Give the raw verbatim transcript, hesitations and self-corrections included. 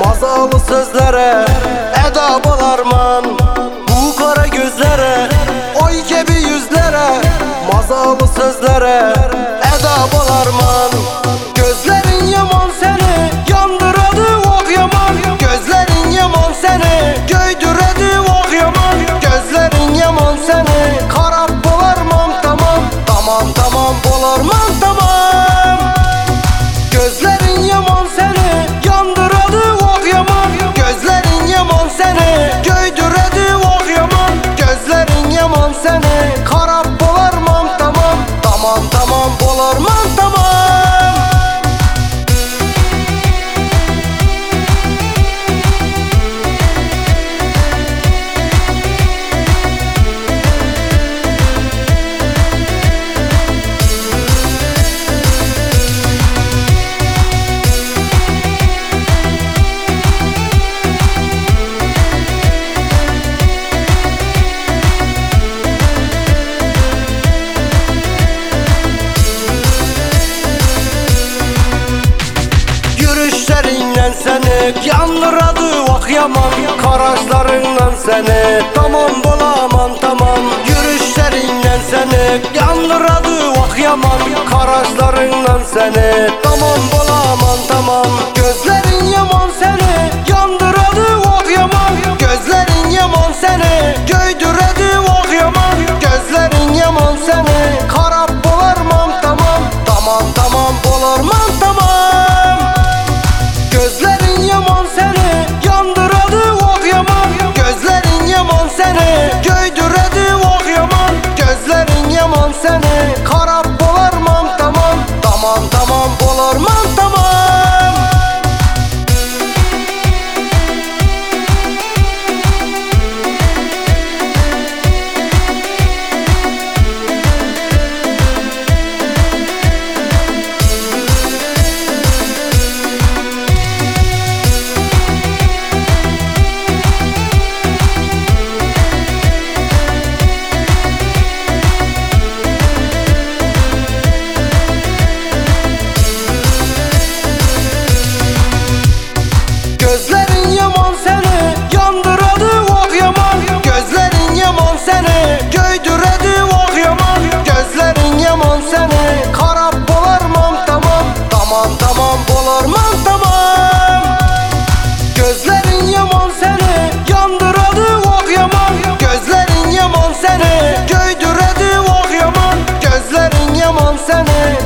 mazalı sözlere eda balarman. Bu kara gözlere, oy gibi yüzlere, mazalı sözlere eda balarman. Gözlerin yaman seni yandırады ok yaman. Gözlerin yaman seni göydürеді ok yaman. Gözlerin yaman seni karap bolarman tamam. Tamam tamam bolarman tamam. Gözlerin yaman seni yandırады ok yaman. Gözlerin yaman seni göydürеді ok yaman. Gözlerin yaman seni karap bolarman tamam. Tamam tamam bolarman tamam. Yürüşlerinden seni yandırады ok yaman. Karaşlarından seni tamam bolaman tamam. Yürüşlerinden seni yandırады ok yaman. Karaşlarından seni tamam bolaman tamam. Gözlerin yaman seni yandırады ok yaman. Gözlerin yaman seni göydürеді ok yaman. Gözlerin yaman seni karap bolarman tamam. Tamam tamam bolarman tamam. Gözlerin yaman seni yandırады ok yaman. Gözlerin yaman seni göydürеді ok yaman. Gözlerin yaman seni karap bolarman tamam. Tamam tamam bolarman tamam. Gözlerin yaman seni yandırады ok yaman. Gözlerin yaman seni göydürеді ok yaman. Gözlerin yaman seni karap bolarman tamam. Tamam tamam bolarman tamam. Gözlerin yaman seni yandırады ok yaman. Gözlerin yaman seni göydürеді ok yaman. Gözlerin yaman seni